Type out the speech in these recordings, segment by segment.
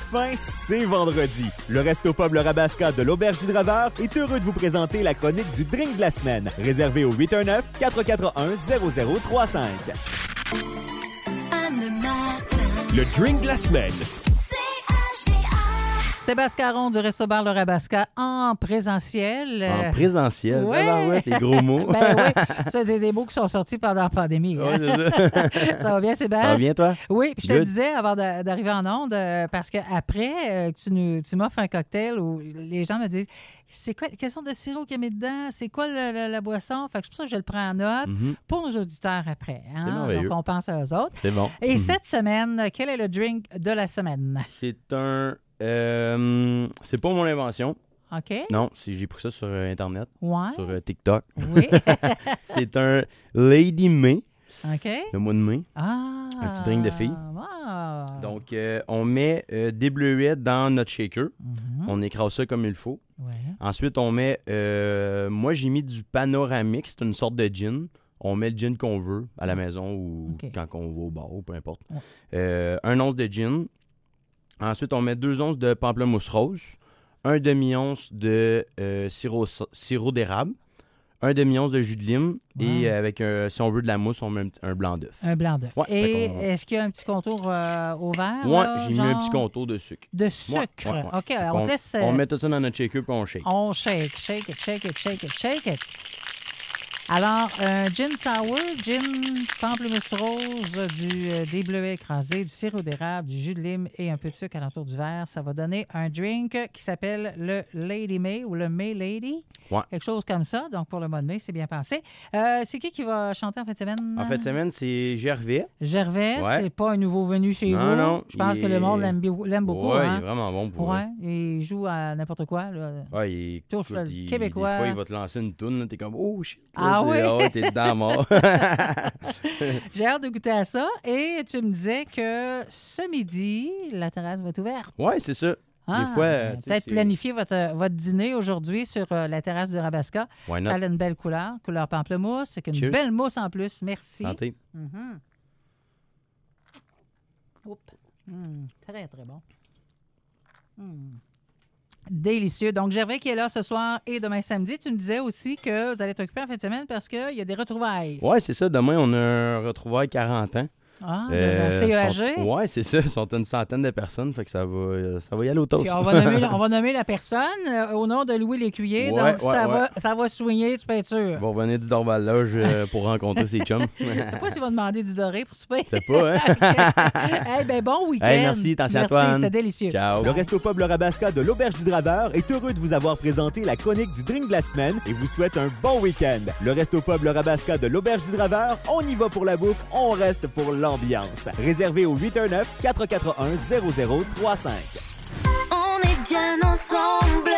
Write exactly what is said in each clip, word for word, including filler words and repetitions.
Enfin, c'est vendredi. Le Resto Pub Le Rabasca de l'Auberge du Draveur est heureux de vous présenter la chronique du drink de la semaine. Réservé au huit un neuf, quatre quatre un, zéro zéro trois cinq. Le drink de la semaine. Sébastien Caron du Resto-Bar Le Rabasca en présentiel. En présentiel? Ouais. Alors, ouais, des gros mots. Ben oui, ça, c'est des mots qui sont sortis pendant la pandémie. Ouais, Hein? c'est ça. Ça va bien, Sébastien? Ça va bien, toi? Oui, puis je te Good. disais avant de- d'arriver en onde, euh, parce qu'après, euh, tu, nous- tu m'offres un cocktail où les gens me disent c'est quoi, quelle sorte de sirop qu'il y a mis dedans? C'est quoi le- le- la boisson? Fait que c'est pour ça que je le prends en note Mhm. pour nos auditeurs après. Hein? C'est merveilleux. Donc, on pense à eux autres. C'est bon. Et Mhm. cette semaine, quel est le drink de la semaine? C'est un... euh, c'est pas mon invention. OK? Non, c'est- j'ai pris ça sur euh, Internet, Ouais. sur euh, TikTok. Oui. C'est un Lady May, OK? le mois de mai. Ah! Un petit drink de filles. Ah. Donc, euh, on met euh, des bleuets dans notre shaker. Mhm. On écrase ça comme il faut. Ouais. Ensuite, on met... euh, moi, j'ai mis du Panoramique. C'est une sorte de gin. On met le gin qu'on veut à la maison ou OK. quand on va au bar ou peu importe. Ouais. Euh, un once de gin. Ensuite, on met deux onces de pamplemousse rose. Un demi-once de euh, sirop, sirop d'érable. Un demi-once de jus de lime. Wow. Et avec, un, si on veut de la mousse, on met un, petit- un blanc d'œuf. Un blanc d'œuf. Ouais, Et fait qu'on- est-ce qu'il y a un petit contour euh, au vert? Moi, là, j'ai mis un genre petit contour de sucre. de sucre. Ouais, ouais, ouais. OK, Fait on qu'on- te laisse... euh, On met tout ça dans notre shaker puis on shake. On shake, shake it, shake it, shake it, shake it. Alors, un gin sour, gin pamplemousse rose, du, euh, des bleuets écrasés, du sirop d'érable, du jus de lime et un peu de sucre alentour du verre. Ça va donner un drink qui s'appelle le Lady May ou le May Lady. Ouais. Quelque chose comme ça. Donc, pour le mois de mai, c'est bien passé. Euh, c'est qui qui va chanter en fin de semaine? En fin de semaine, c'est Gervais. Gervais, Ouais. c'est pas un nouveau venu chez Non, vous. non, Je pense il que le est- monde l'aime, bi- l'aime beaucoup. Ouais, hein? il est vraiment bon pour Ouais, il joue à n'importe quoi. Là. Ouais, il, Touche écoute, le il- Québécois. Des fois, il va te lancer une toune, là, t'es comme « Oh, shit! » Ah Là, t'es- oui? Ah ouais, t'es dedans mort. J'ai hâte de goûter à ça. Et tu me disais que ce midi, la terrasse va être ouverte. Ouais, c'est ça. Ah, Des fois, euh, tu sais, peut-être c'est- planifier votre, votre dîner aujourd'hui sur euh, la terrasse du Rabasca. Why not? Ça a une belle couleur, couleur pamplemousse. C'est une Cheers. belle mousse en plus. Merci. Santé. Mhm. Oups. Mm, très, très bon. Mm. Délicieux. Donc, Gervais qui est là ce soir et demain samedi. Tu me disais aussi que vous allez être occupé en fin de semaine parce qu'il y a des retrouvailles. Ouais, c'est ça. Demain, on a un retrouvail quarante ans. Ah, de la Euh, C E A G. sont- Ouais, c'est ça. Ils sont une centaine de personnes, fait que ça va, euh, ça va y aller au toast. Puis on va nommer, on va nommer la personne euh, au nom de Louis Lécuyer. Ouais, donc, ouais, ça, ouais. Va, ça va soigner, tu peux être sûr. Ils vont revenir du Dorval Loge euh, pour rencontrer ses chums. Je sais pas s'ils vont demander du doré pour souper. C'est pas, hein? Eh ben bon week-end. Hey, merci, attention à Merci, toi, Anne. c'était délicieux. Ciao. Le Resto Pub Le Rabasca de l'Auberge du Draveur est heureux de vous avoir présenté la chronique du drink de la semaine et vous souhaite un bon week-end. Le Resto Pub Le Rabasca de l'Auberge du Draveur, on y va pour la bouffe, on reste pour l'ambiance. Réservé au huit un neuf, quatre quatre un, zéro zéro trois cinq. On est bien ensemble.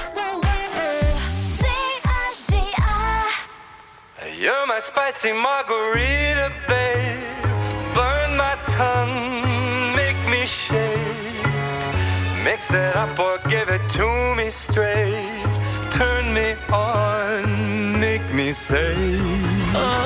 C H G A. You're my spicy margarita, babe. Burn my tongue, make me shake. Mix it up or give it to me straight. Turn me on, make me say.